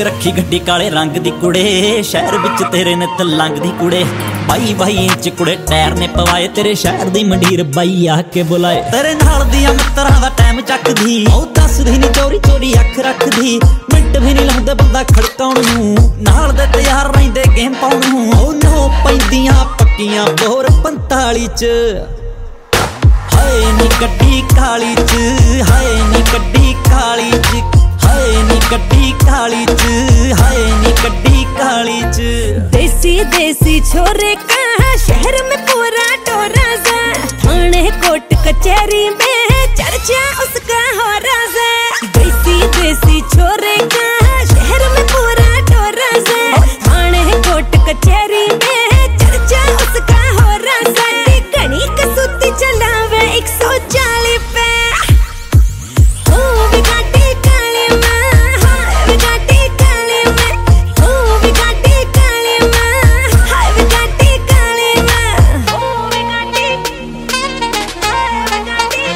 रखी गड्डी काले रंग दी कुड़े, शहर विच तेरे नित लंघ दी कुड़े। 22 इंच कुड़े टायर ने पवाए, तेरे शहर दी मंडीर बाई आके बुलाए। तेरे नाल दियां मित्तरां दा टाइम चकदी, ओ दसदी नी चोरी चोरी अख रखदी। मिंट भी नी लाउंदे बंदा खड़काउण नूं, नाल दे तैयार रहिंदे गेम पाउण नूं। ओ नो पैंदियां पक्कियां बोर 45 च, हाय नी गड्डी काली च, हाय नी गड्डी काली च, हाय नी गड्डी काली च, हाय नी गड्डी काली च। देसी देसी छोरे का शहर में पूरा टोरा सा, थाने कोर्ट कचहरी में चर्चा उसका हो राजा। देसी देसी छोरे का शहर में पूरा टोरा सा, थाने कोर्ट कचहरी में चर्चा उसका हो राजा। घनी कसूती चलावे 140 पे, हो बिगाटी काली में, हाय बिगाटी काली में, हो बिगाटी काली में, हाय बिगाटी काली में, हो बिगाटी, हाय बिगाटी,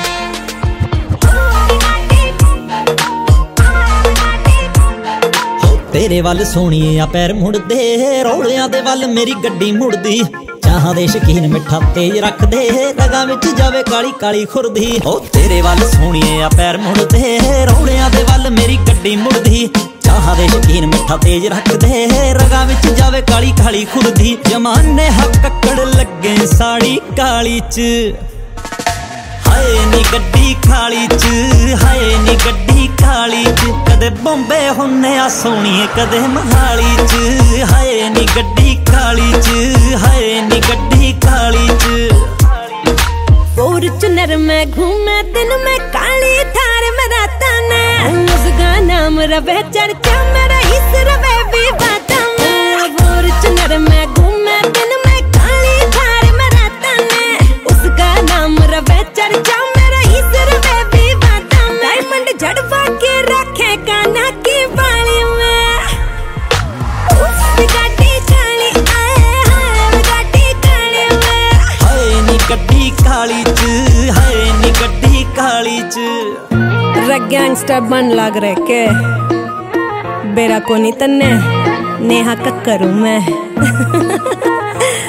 हो तेरे वल सोहणीए आ पैर मुड़दे, रौलियां दे वल मेरी गड्डी मुड़दी। चाहां दे शकीन मिठा तेज रख दे, रगां विच जावे काली काली खुरदी। हो तेरे वल सोहणीए आ पैर मुड़दे, रौलियां दे वल मेरी गड्डी मुड़दी। चाहां दे शकीन मिठा तेज रख दे, रगां विच जावे काली काली खुरदी। जमाने हक्कड़ लगे साड़ी काली च, हाय नी गड्डी काली च, हाय नी गड्डी काली च। कदे बॉम्बे हुन्ने आ सोहणीए कदे मोहाली च, हाय नी गड्डी काली च, हाय नी गड्डी काली च। फॉर्च्यूनर में घूमे दिन में, काली थार में राता ने, उसका नाम रवे चर्चा मेरा इस रवे भी बाता में। फॉर्च्यूनर में घूमे दिन में, काली थार में राता ने, उसका नाम रवे चर्चा मेरा इस रवे भी बाता में। डायमंड झड़वा के रखे काना की बाली में, उस बिगाटी काली आए, हाय बिगाटी काली में, हाय नी गड्डी काली च, हाय नी गड्डी काली च। गैंगस्टर बन लग रहे के बेरा को नहीं तन्ने नेहा कक्करू मैं।